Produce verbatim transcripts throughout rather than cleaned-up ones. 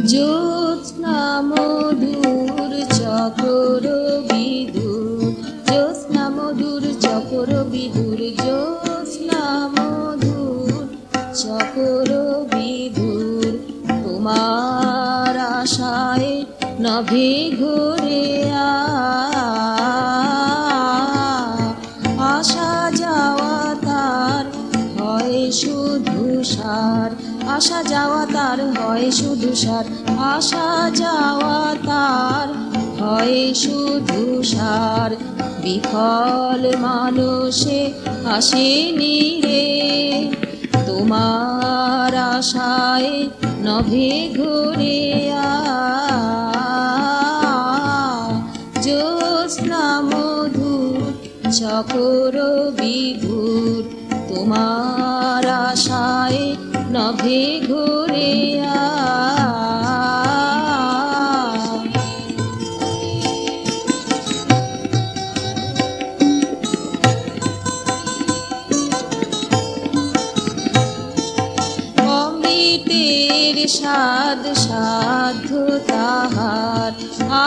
জ্যোৎস্না মধুর চকর বিধুর, জ্যোৎস্না মধুর চকর বিধুর, জ্যোৎস্না মধুর চকর বিধুর। তোমার আশায় নভে ঘুরে আসা যাওয়া তার হয় শুধু সার, আসা যাওয়া তার হয় শুধু সার, আসা যাওয়া তার হয় শুধু সার। বিফল মানুষে আসেনি রে, তোমার আশায় নভে ঘুরে জ্যোৎস্না মধুর চকর বিধুর। তোমার আশায় নভে ঘুরে অমৃতের স্বাদ সাধ্য তাহার, আ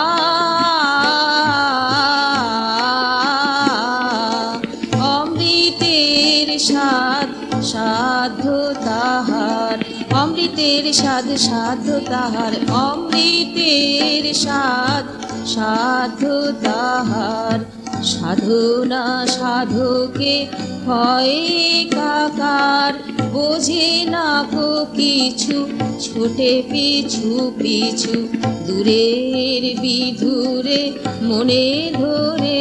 অমৃতের স্বাদ সাধ্য তাহার, অমৃতের স্বাদ সাধ্য তাহার, অমৃতের স্বাদ সাধ্য তাহার। সাধনা সাধকে হয় কাকার, বোঝে না কো কিছু ছোটে পিছু পিছু। দূরের বিধুরে মনে ধরে,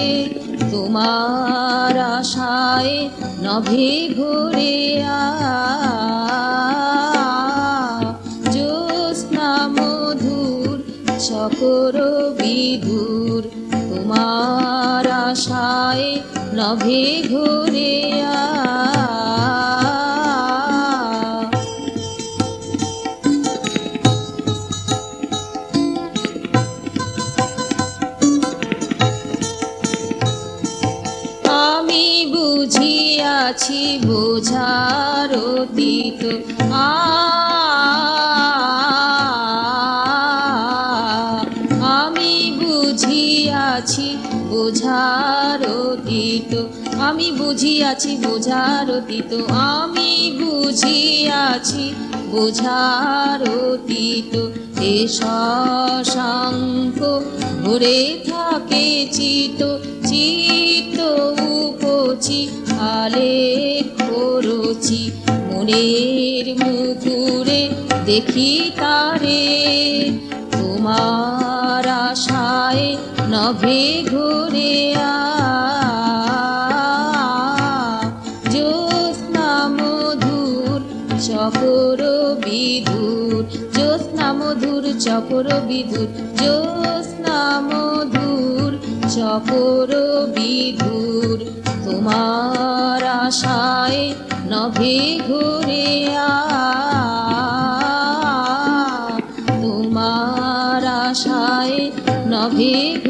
তোমার আশায় নভে ঘুরে জ্যোৎস্না মধুর চকর বিধুর। তোমার আশায় নভে ঘুরে আমি বুঝিয়াছি বোঝার অতীত, আ আমি বুঝিয়াছি বোঝার অতীত, আমি বুঝিয়াছি বোঝার অতীত, আমি বুঝিয়াছি বোঝার অতীত। এ শশাঙ্ক ভরে থাকে চিত, চিত উপচি আলে খরচি। মনের মুকুরে দেখি তারে, তোমার আশায় নভে ঘুরে জ্যোৎস্না মধুর চকর বিধুর, জ্যোৎস্না মধুর চকর বিধুর, জ্যোৎস্না মধুর চকর বিধুর। তোমার আশায় নভে ঘুরে তোমার আশায় নভে